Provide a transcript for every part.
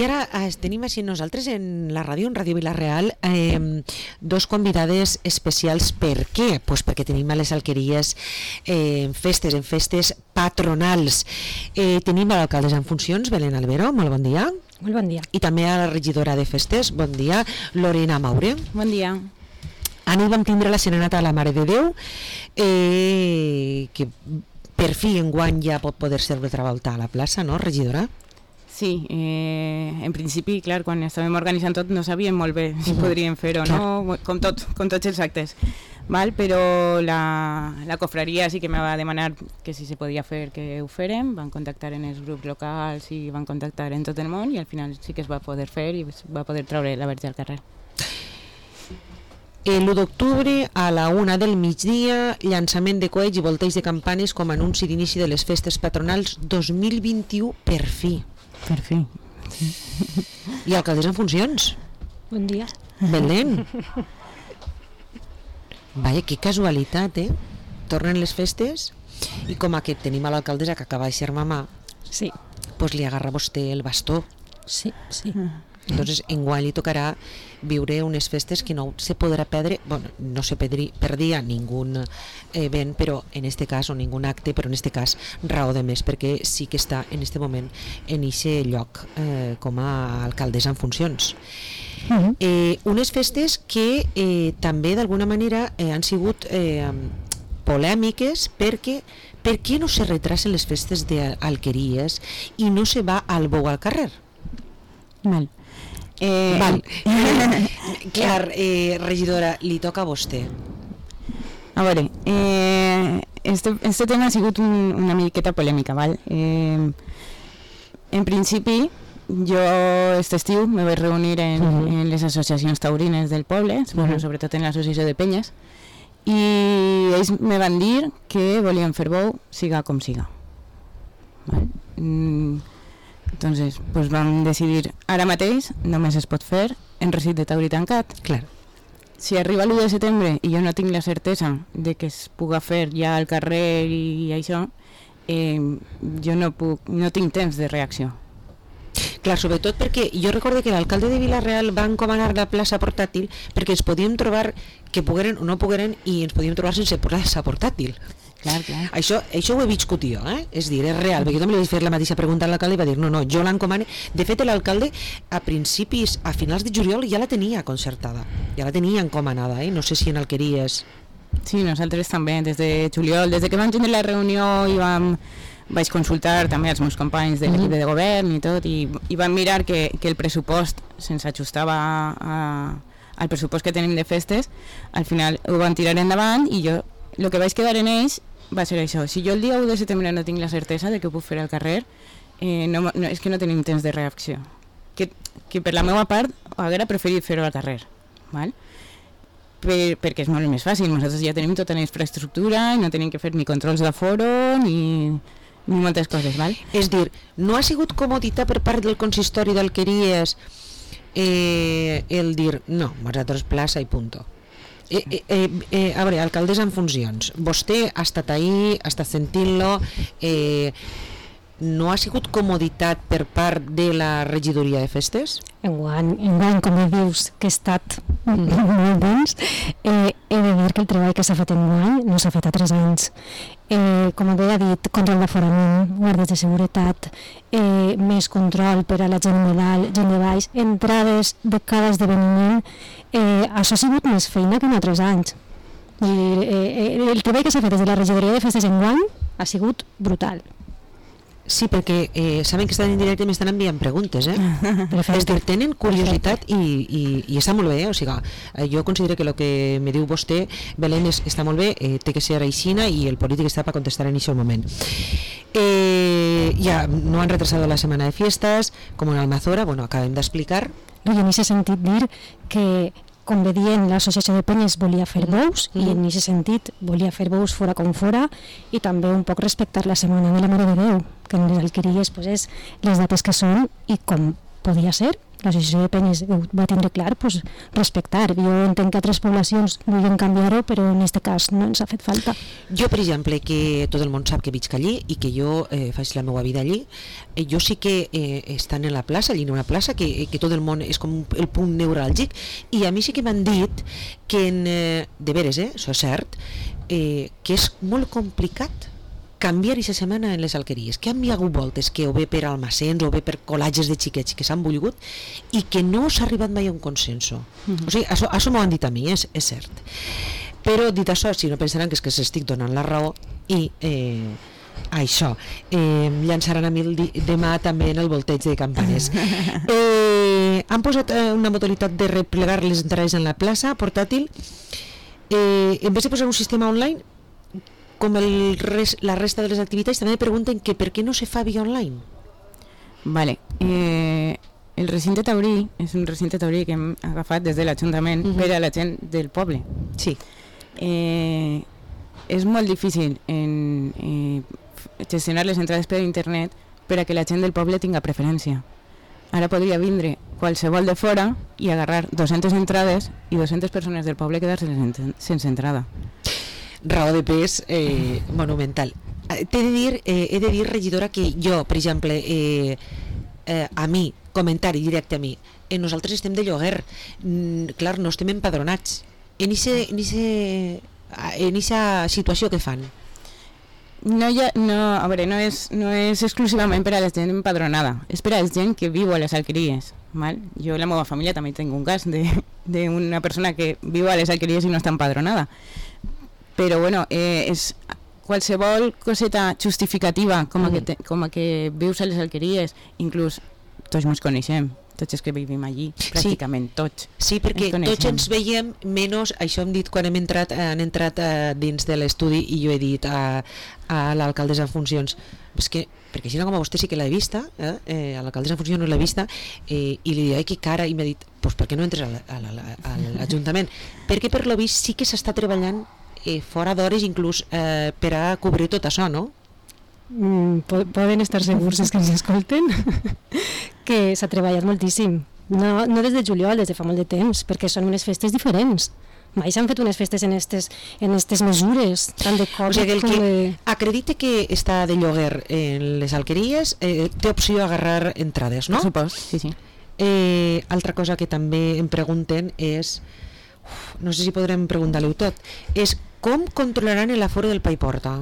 I ara tenim així nosaltres en la ràdio, en Ràdio Vila-real, dos convidades especials. Per què? Pues perquè tenim a les Alqueries en festes patronals. Tenim a l'alcaldessa en funcions, Belén Albero, molt bon dia. Molt bon dia. I també a la regidora de festes, bon dia, Lorena Maure. Bon dia. Ahir vam tindre la serenata a la Mare de Déu, que per fi enguany ja pot poder ser retravoltar a la plaça, no, regidora? Sí, en principi, clar, quan estàvem organitzant tot no sabíem molt bé si podríem fer-ho, no? Com tots els actes. Val? Però la cofraria sí que me va demanar que si se podia fer que ho fèrem, van contactar en els grups locals i van contactar en tot el món i al final sí que es va poder fer i es va poder treure la Verge al carrer. L'1 d'octubre a la 1 del migdia, llançament de coets i volteig de campanes com a anunci d'inici de les festes patronals 2021 per fi. Per fi. I alcaldessa en funcions. Bon dia. Belén. Vaja, que casualitat, Tornen les festes i com que tenim a l'alcaldessa que acaba de ser mamà, Sí. pues li agarra vostè el bastó. Sí. Entonces enguany li tocarà viure unes festes que no se podrà perdre, bueno, no se perdia ningú event, però en este cas, o ningun acte, però en este cas raó de més, perquè sí que està en este moment en eixe lloc com a alcaldessa en funcions. Unes festes que també d'alguna manera han sigut polèmiques perquè per què no se retrasen les festes d'Alqueries i no se va al bou al carrer? Val. Val. Clar, regidora, li toca a vostè. A veure, este tema ha sigut una miqueta polèmica, val? En principi, jo aquest estiu me vaig reunir en les associacions taurines del poble, sobretot en l'associació de penyes, i ells me van dir que volien fer bou siga com siga. Val? Entonces, pues vam decidir ara mateix només es pot fer en recinte tauri tancat. Clar. Si arriba l'1 de setembre i jo no tinc la certesa de que es puga fer ja al carrer i això, jo no tinc temps de reacció. Clar, sobretot perquè jo recordo que l'alcalde de Vila-real va encomanar la plaça portàtil perquè ens podíem trobar que pogueren o no pogueren i ens podíem trobar sense plaça portàtil. Clar. Això ho he viscut jo, és dir, és real, perquè jo també li vaig fer la mateixa pregunta a l'alcalde i va dir, no, jo l'encomane. De fet, l'alcalde a finals de juliol ja la tenia concertada, ja la tenia encomanada, no sé si en Alqueries. Sí, nosaltres també, des de juliol, des que vam tenir la reunió i vaig consultar també els meus companys de l'equip de govern i tot, i vam mirar que el pressupost se'ns ajustava al pressupost que tenim de festes. Al final ho van tirar endavant i jo el que vaig quedar en ells va ser això. Si jo el dia 1 de setembre no tinc la certesa de que ho puc fer al carrer, és que no tenim temps de reacció. Que per la meva part haguera preferit fer-ho al carrer, val? Perquè és molt més fàcil. Nosaltres ja tenim tota la infraestructura i no tenim que fer ni controls d'aforo ni moltes coses, val? És dir, no ha sigut comoditat per part del consistori d'Alqueries el dir, no, nosaltres plaça i punto. A veure, alcaldessa en funcions, vostè ha estat ahí, ha estat sentint-lo, no ha sigut comoditat per part de la regidoria de festes? Enguany, com dius, que ha estat molt bons, he de dir que el treball que s'ha fet enguany no s'ha fet a 3 anys. Com bé ha dit, control d'aforament, guàrdies de seguretat, més control per a la gent de dalt, gent de baix, entrades de cada esdeveniment, això ha sigut més feina que en altres anys. El treball que s'ha fet des de la regidoria de festes enguany ha sigut brutal. Sí, perquè saben que estan en directe i m'estan enviant preguntes, és dir, tenen curiositat i està molt bé, o sigui, jo considero que el que me diu vostè, Belén, està molt bé, té que ser aixina i el polític està per contestar en aquest moment. Ja no han retrasado la setmana de fiestas, com en Almazora, bueno, acabem d'explicar. I en aquest sentit dir que com bé dient, l'associació de penyes volia fer bous i en aquest sentit volia fer bous fora com fora i també un poc respectar la setmana de la Mare de Déu, que en les Alqueries és les dates que són i com podia ser, l'associació de penyes va tindre clar pues, respectar. Jo entenc que altres poblacions vulguin canviar-ho, però en aquest cas no ens ha fet falta. Jo, per exemple, que tot el món sap que visc allí i que jo faig la meva vida allí, jo sí que estan en la plaça, allí en una plaça que tot el món és com el punt neuràlgic, i a mi sí que m'han dit que de veres, això és cert, que és molt complicat canviar aquesta setmana en les alqueries, que han hagut voltes que o bé per almacens o bé per col·latges de xiquets que s'han volgut i que no s'ha arribat mai a un consenso. O sigui, això m'ho han dit a mi, és cert. Però dit això, si no pensaran que és que s'estic donant la raó i això, llançaran a mi demà també en el volteig de campanes. Han posat una modalitat de replegar les entrades en la plaça portàtil, en vez de posar un sistema online com la resta de les activitats. També pregunten que per què no se fa via online. Vale. El recinte taurí és un recinte taurí que hem agafat des de l'Ajuntament per a la gent del poble. Sí. És molt difícil gestionar les entrades per internet per a que la gent del poble tinga preferència. Ara podria vindre qualsevol de fora i agarrar 200 entrades i 200 persones del poble quedar-se sense entrada. Raó de pes monumental. He de dir, regidora, que jo, per exemple, a mi, comentari directe a mi, nosaltres estem de lloguer, clar, no estem empadronats. En aquesta situació que fan? No és exclusivament per a la gent empadronada, és per a la gent que viu a les alqueries. Jo i la meva família també tinc un cas d'una persona que viu a les alqueries i no està empadronada. Però bueno, és qualsevol coseta justificativa com a que vius a les alqueries, inclús tots ens coneixem, tots els que vivim allí, pràcticament tots. Sí, perquè tots ens veiem, menys, això hem dit quan han entrat dins de l'estudi i jo he dit a l'alcaldessa en funcions, perquè així com a vostè sí que l'he vista, a l'alcaldessa en funcions no l'he vista, i li diré que cara, i m'ha dit, doncs per què no entres a l'Ajuntament? Perquè per lo vist sí que s'està treballant fora d'hores inclús per a cobrir tot això, no? Poden estar segurs que ens escolten que s'ha treballat moltíssim, no des de juliol, des de fa molt de temps, perquè són unes festes diferents. Mai s'han fet unes festes en estes mesures tant de Covid. O sigui, el que acredite que està de lloguer en les alqueries té opció a agarrar entrades, no? Per supost, sí. Altra cosa que també em pregunten és, no sé si podrem preguntar-li-ho tot, és com controlaran l'aforo del pa i porta?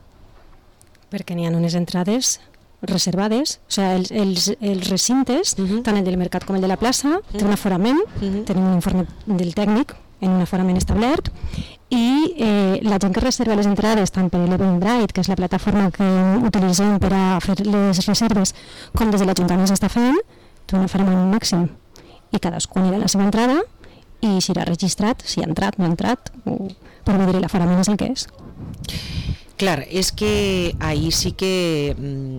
Perquè n'hi ha unes entrades reservades, o sigui, els recintes, tant el del mercat com el de la plaça, té un aforament, tenim un informe del tècnic en un aforament establert, i la gent que reserva les entrades tant per l'Eventbrite, que és la plataforma que utilitzem per a fer les reserves, com des de l'Ajuntament s'està fent, té un aforament màxim, i cadascú anirà a la seva entrada i serà registrat, si ha entrat, no ha entrat, per veure l'aforament és el que és. Clar, és que ahir sí que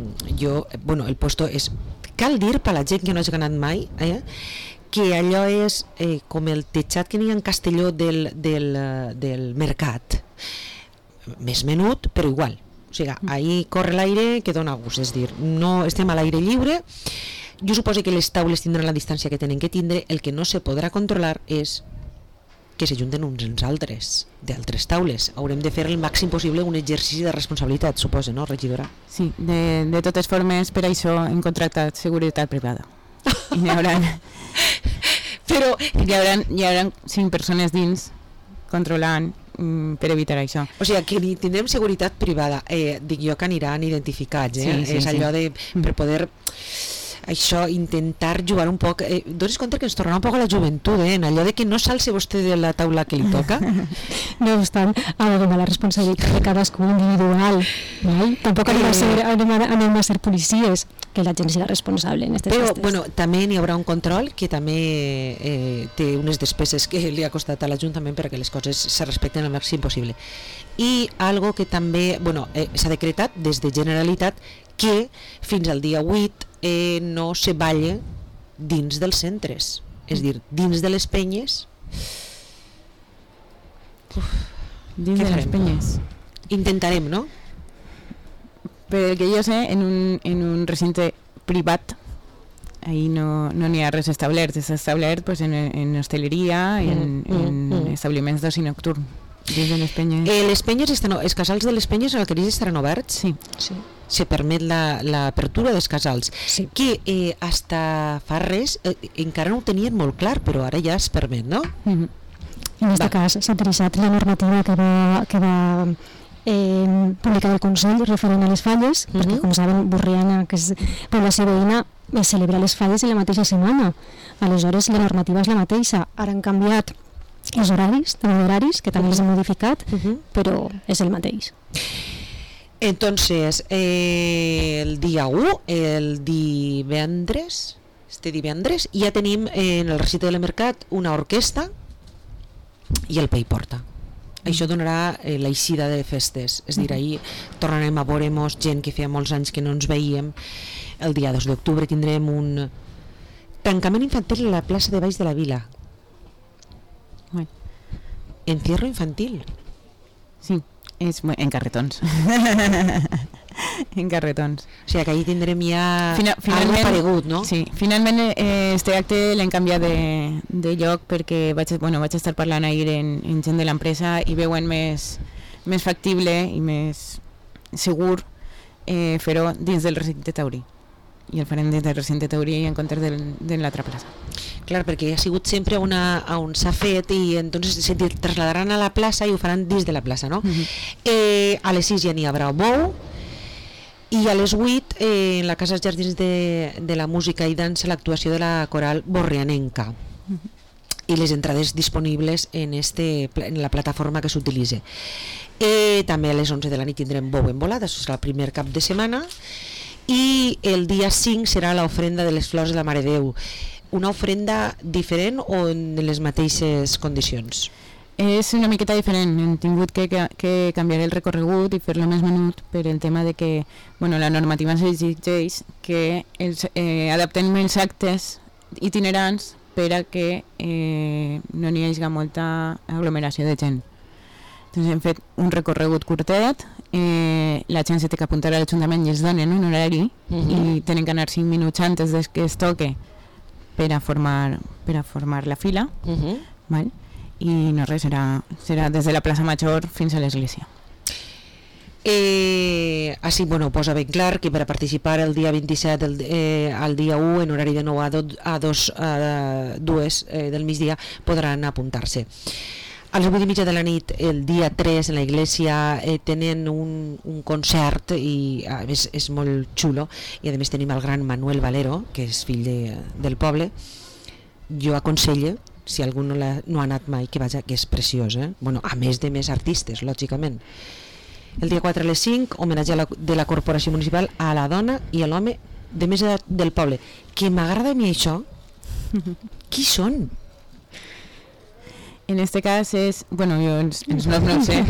el puesto és... Cal dir per la gent que no hagi anat mai, que allò és com el tejat que n'hi ha en Castelló del mercat. Més menut, però igual. O sigui, ahir corre l'aire que dona gust, és dir, no estem a l'aire lliure. Jo suposo que les taules tindran la distància que tenen que tindre. El que no se podrà controlar és que s'ajunten uns als altres, d'altres taules. Haurem de fer el màxim possible un exercici de responsabilitat, suposa, no, regidora? Sí, de totes formes, per això hem contractat seguretat privada. I n'hi haurà... Però hi haurà 5 persones dins controlant per evitar això. O sigui, que tindrem seguretat privada. Dic jo que aniran identificats, és allò de... per poder... això, intentar jugar un poc, dones compte que ens torna un poc a la joventut, en allò de que no s'alce vostè de la taula que li toca. No obstant, ha de donar la responsabilitat de cadascú individual, no? Tampoc anem a ser policies, que la gent serà responsable en aquestes festes. Però, bueno, també n'hi haurà un control que també té unes despeses que li ha costat a l'Ajuntament perquè les coses se respecten al màxim possible. I algo que també, bueno, s'ha decretat des de Generalitat que fins al dia 8 no se balla dins dels centres, és dir, dins de les penyes. Dins de les penyes intentarem, no? Per el que jo sé, en un recinte privat ahí no n'hi ha res establert, està establert pues, en hosteleria i en establiments d'oci nocturn. Des de les penyes... Les penyes els casals de les penyes al Carís estaran oberts? Sí. Se permet l'apertura dels casals, que hasta fa res encara no ho tenien molt clar, però ara ja es permet, no? En aquest cas s'ha utilitzat la normativa que va publicar el Consell referent a les falles, perquè com saben Borriana, que és població veïna, celebra les falles en la mateixa setmana. Aleshores la normativa és la mateixa, ara han canviat els horaris, que també els han modificat, però és el mateix. Entonces, el dia 1, el divendres, ja tenim en el recinte del mercat una orquestra i el Pei Porta. Això donarà l'eixida de festes, és a dir, ahir tornarem a veure-nos gent que feia molts anys que no ens veiem. El dia 2 d'octubre tindrem un tancament infantil a la plaça de Baix de la Vila. Encierro infantil. Sí, és en carretons. En carretons. O sigui que ahir tindrem ja algo paregut, no? Sí, finalment este acte l'hem canviat de lloc perquè vaig estar parlant ahir en gent de l'empresa i veuen més factible i més segur fer-ho dins del recinte taurí. I el farem des del recinte taurí en comptes de l'altra plaça. Clar, perquè ha sigut sempre on s'ha fet i entonces se trasladaran a la plaça i ho faran dins de la plaça, no? A les 6 ja n'hi haurà bou i a les 8 en la Casa dels Jardins de la Música i Dansa l'actuació de la coral borrianenca i les entrades disponibles en la plataforma que s'utilitza. També a les 11 de la nit tindrem bou en volada, això serà el primer cap de setmana, i el dia 5 serà l'ofrenda de les flors de la Mare Déu. Una ofrenda diferent o en les mateixes condicions? És una miqueta diferent, hem tingut que canviar el recorregut i fer-lo més menut per el tema de que la normativa ens exigeix que adaptem els actes itinerants per a que no n'hi hagi molta aglomeració de gent. Doncs hem fet un recorregut curtet, la gent se té que apuntar a l'Ajuntament i es donen un horari i tenen que anar 5 minuts antes des que es toque per a formar la fila, val? I no res, serà des de la plaça Major fins a l'església. Així, posa ben clar que per a participar el dia 27 al dia 1 en horari de 9 a 2 del migdia podran apuntar-se. A les 8:30 de la nit, el dia 3, en la iglesia tenen un concert i a més és molt xulo i a més tenim el gran Manuel Valero, que és fill del poble. Jo aconselle, si algú no ha anat mai, que vaja, que és preciós, a més de més artistes, lògicament. El dia 4 a les 5, homenatge de la Corporació Municipal a la dona i a l'home de més edat del poble. Que m'agrada a mi això. Qui són? En este cas és, jo els noms no ho sé.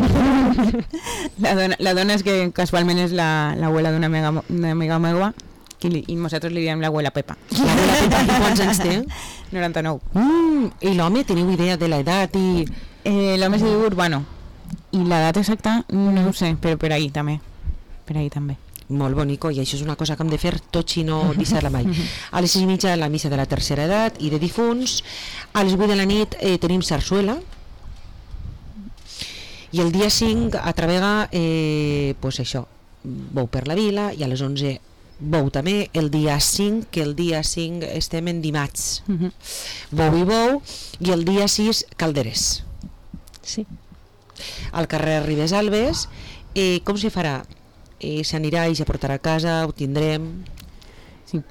La dona és que casualment és l'abuela d'una amiga meua i nosaltres li diem l'abuela Pepa. L'abuela Pepa, i quants anys té? 99. I l'home, teniu idea de l'edat? L'home es diu Urbano. I l'edat exacta no ho sé, però per ahí també. Molt bonico, i això és una cosa que hem de fer tots i no deixar-la mai. A les 6:30 la missa de la tercera edat i de difunts. A les 8 de la nit tenim sarsuela i el dia 5 a Travega això, bou per la vila, i a les 11 bou també. El dia 5, que el dia 5 estem en dimarts, bou i bou, i el dia 6 calderes. Sí. Al carrer Ribes Alves. Com se farà? S'anirà i se portarà a casa, ho tindrem. Sí.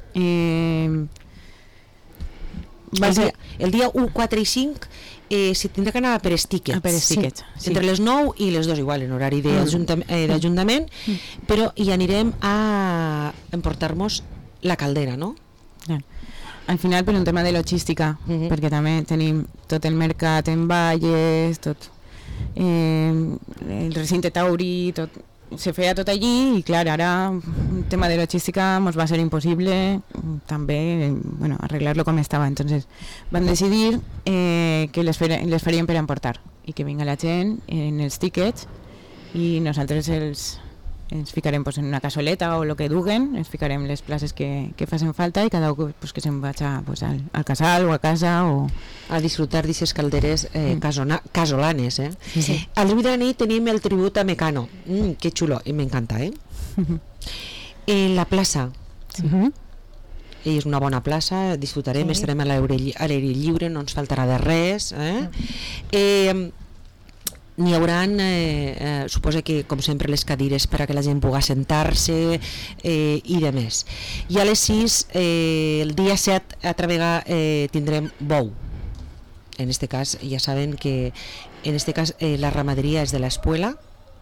El dia 1, 4 i 5 se tindrà que anar per tickets. Sí. Entre les 9 i les 2 igual, en horari d'Ajuntament, però hi anirem a emportar-nos la caldera, no? Al final per un tema de logística, perquè també tenim tot el mercat en Valles, tot el recinte taurí, tot se feia tot allí i clar, ara un tema de logística ens va ser impossible també arreglar-lo com estava. Entonces van decidir que les farien per emportar i que vinga la gent en els tickets i nosaltres els ens ficarem pues, en una cassoleta o el que duguen, ens ficarem les places que facin falta i cada un pues, que se'n vagi pues, al casal o a casa o... A disfrutar d'aquestes calderes casolanes. Sí. A les 8 de la nit tenim el tribut a Mecano. Que xulo, m'encanta, La plaça. És una bona plaça, disfrutarem, estarem a l'aire lliure, no ens faltarà de res. N'hi haurà, suposo que com sempre, les cadires per a que la gent pugui sentar-se i de més. I a les 6, el dia 7, altra vegada tindrem bou. En este cas, ja saben que la ramaderia és de l'espuela.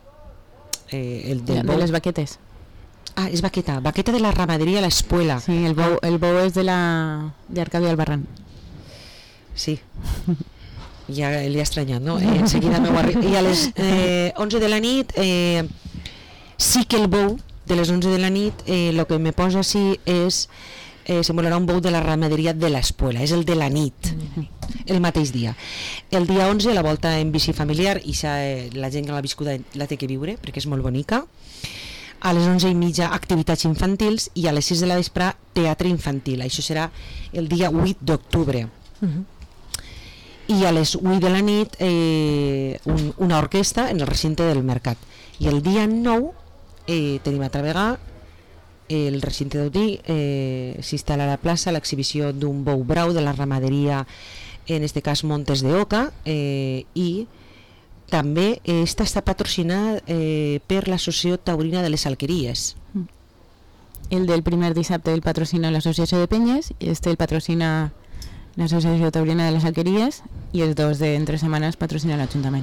De les vaquetes. Ah, és vaqueta de la ramaderia l'espuela. Sí, el bou és de Arcadio Albarrán. Sí. Ja l'he estranyat, no? Enseguida m'ho arriba. I a les 11 de la nit sí que el bou de les 11 de la nit el que me posa així és semblarà un bou de la ramaderia de l'espuela, és el de la nit, el mateix dia. El dia 11 la volta en bici familiar, i la gent que l'ha viscuda la té que viure perquè és molt bonica. A les 11:30 activitats infantils i a les 6 de la vespre teatre infantil. Això serà el dia 8 d'octubre. I a les 8 de la nit una orquestra en el recinte del mercat. I el dia 9 tenim altra vegada el recinte d'Audí, s'instal·la a la plaça l'exhibició d'un bou brau de la ramaderia, en este cas Montes de Oca, i també està patrocinada per l'Associació Taurina de les Alqueries. El del primer dissabte el patrocina l'Associació de Penyes i el patrocina l'Associació Taurina de les Alqueries i els dos d'entre setmanes patrocina l'Ajuntament.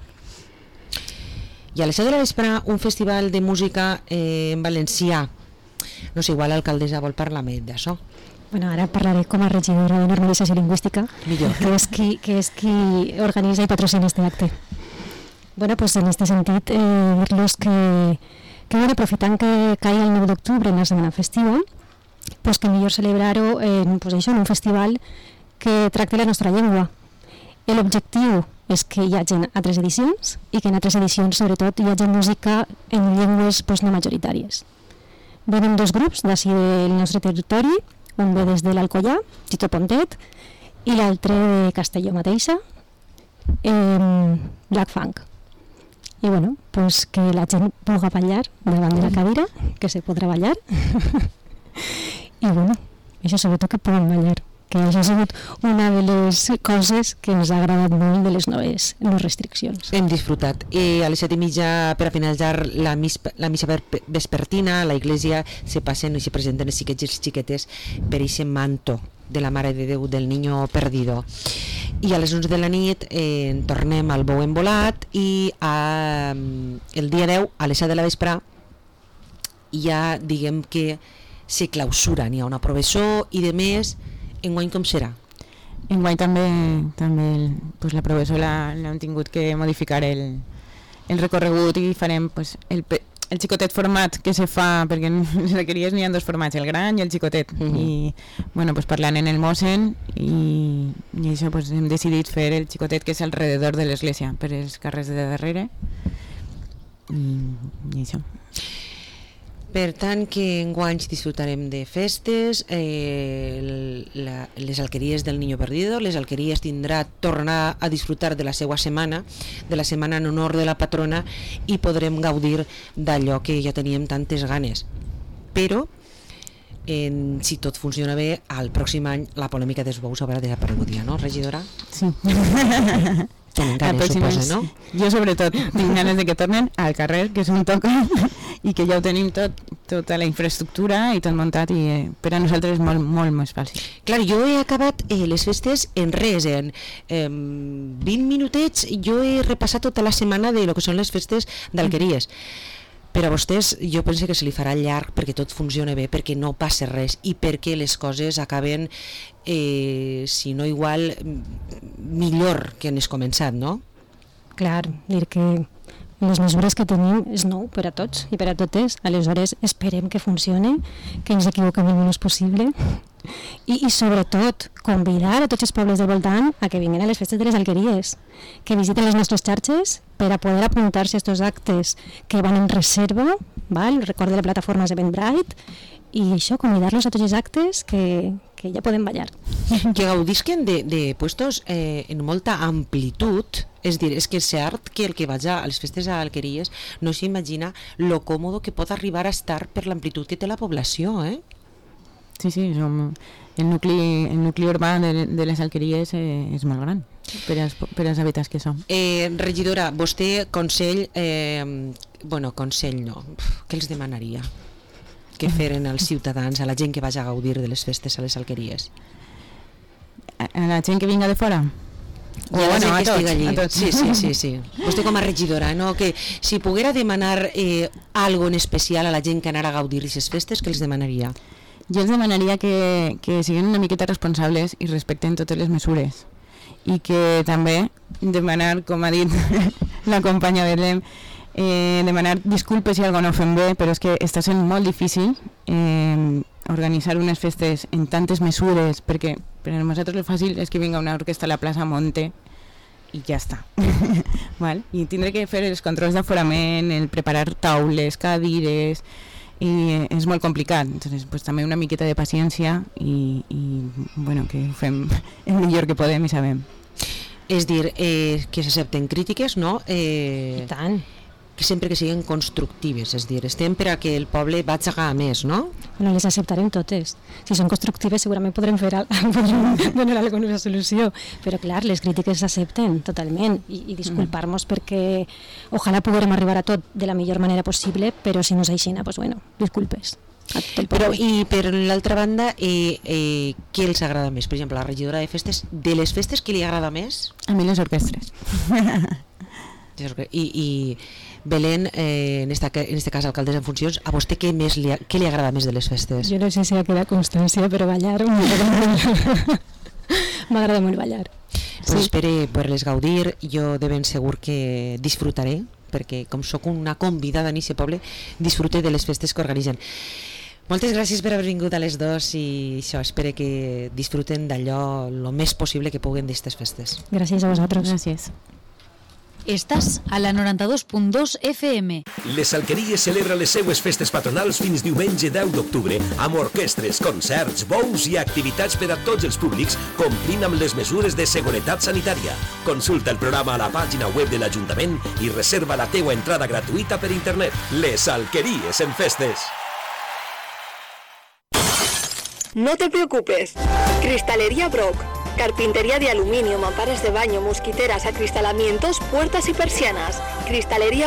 I a les 7 de la vespre un festival de música en valencià. No sé, igual l'alcaldessa vol parlar més d'això. Bueno, ara parlaré com a regidora de normalització lingüística, millor, que és qui organitza i patrocina este acte. Bueno, pues en este sentit, dir-los que bueno, aprofitant que caigui el 9 d'octubre en la setmana festiva, pues que millor celebrar-ho en un festival que tracti la nostra llengua. L'objectiu és que hi hagi altres edicions i que en altres edicions, sobretot, hi hagi música en llengües no majoritàries. Venen dos grups d'ací del nostre territori, un ve des de l'Alcoià, Tito Pontet, i l'altre de Castelló mateixa, Black Funk. I bueno, pues que la gent pugui ballar davant de la cadira, que se podrà ballar, i bueno, això sobretot que puguen ballar, que això ha sigut una de les coses que ens ha agradat molt de les noves restriccions. Hem disfrutat. A les 7:30, per a finalitzar la missa vespertina, a la iglesia se passen i se presenten els xiquets i les xiquetes per aquest manto de la Mare de Déu del Niño Perdido. I a les 11 de la nit tornem al bou embolat i el dia 10, a les 7 de la vespre, ja diguem que se clausura, n'hi ha una professor i de més. Enguany com serà? Enguany també pues, la professor l'hem tingut que modificar el recorregut i farem pues, el xicotet format que se fa, perquè en les alqueries n'hi ha dos formats, el gran i el xicotet. I bueno, pues, parlant en el mossen i això pues, hem decidit fer el xicotet que és alrededor de l'església, per els carrers de darrere i això. Per tant, que enguany disfrutarem de festes, les alqueries del Niño Perdido, les alqueries tindrà tornar a disfrutar de la seva setmana, de la setmana en honor de la patrona, i podrem gaudir d'allò que ja teníem tantes ganes. Però, si tot funciona bé, al pròxim any la polèmica dels bous haurà desaparegut ja, no, regidora? Sí. Tenen ganes, suposa, no? Jo sobretot tinc ganes de que tornen al carrer, que és on toca, i que ja ho tenim tota la infraestructura i tot muntat, i per a nosaltres és molt, molt més fàcil. Clar, jo he acabat les festes en res, en 20 minutets jo he repassat tota la setmana de lo que són les festes d'alqueries. Però a vostès jo penso que se li farà llarg perquè tot funciona bé, perquè no passa res i perquè les coses acaben, si no igual, millor que han començat, no? Clar, dir que les mesures que tenim és nou per a tots i per a totes, aleshores esperem que funcione, que ens equivoquem el menys possible i sobretot convidar a tots els pobles del voltant a que vinguin a les festes de les alqueries, que visiten les nostres xarxes per a poder apuntar-se a aquests actes que van en reserva val? Recorde la plataforma Eventbrite, i això, convidar-los a tots els actes que ja podem ballar. Que gaudisquen de puestos en molta amplitud, és dir, és que és cert que el que vaig a les festes a Alqueries no s'imagina lo còmodo que pot arribar a estar per l'amplitud que té la població, eh? Sí, el nucli urbà de les Alqueries és molt gran per als habitants que som. Regidora, vostè consell, consell no, què els demanaria? Què feren els ciutadans, a la gent que vagi a gaudir de les festes a les Alqueries? A la gent que vinga de fora? I a la gent que estigui allí. Sí. Vostè com a regidora, no? Que si poguera demanar algo en especial a la gent que anara a gaudir d'aquestes festes, què els demanaria? Jo els demanaria que siguin una miqueta responsables i respecten totes les mesures. I que també demanar, com ha dit la companya Belém, demanar disculpes si algo no fem bé, però és que està sent molt difícil organitzar unes festes en tantes mesures, perquè per a nosaltres el fàcil és que vinga una orquestra a la plaça Monte i ja està. Val? I tindré que fer els controls d'aforament, el preparar taules, cadires, i és molt complicat. Entonces, pues, també una miqueta de paciència i que ho fem el millor que podem i sabem. És dir, que s'accepten crítiques, no? I tant. Que sempre que siguin constructives, és dir, estem per a que el poble vagi a més, no? Bueno, les acceptarem totes. Si són constructives segurament podrem donar alguna solució, però clar, les crítiques s'accepten totalment i disculpar-nos perquè ojalà puguem arribar a tot de la millor manera possible, però si no és així, pues bueno, disculpes. Però, i per l'altra banda, què els agrada més? Per exemple, la regidora de festes, de les festes, què li agrada més? A mi les orquestres. I Belén, en este cas alcaldessa en funcions, a vostè què li agrada més de les festes? Jo no sé si ha quedat constància, però ballar m'agrada molt ballar. Pues espero poder-les gaudir, jo de ben segur que disfrutaré, perquè com sóc una convidada en aquest poble, disfrute de les festes que organitzen. Moltes gràcies per haver vingut a les dos i això, espero que disfruten d'allò el més possible que puguen d'aquestes festes. Gràcies a vosaltres. Gràcies. Estàs a la 92.2 FM. Les Alqueries celebra les seues festes patronals fins diumenge 10 d'octubre amb orquestres, concerts, bous i activitats per a tots els públics complint amb les mesures de seguretat sanitària. Consulta el programa a la pàgina web de l'Ajuntament i reserva la teua entrada gratuïta per internet. Les Alqueries en festes. No te preocupes. Cristalería Brock. Carpintería de aluminio, mamparas de baño, mosquiteras, acristalamientos, puertas y persianas. Cristalería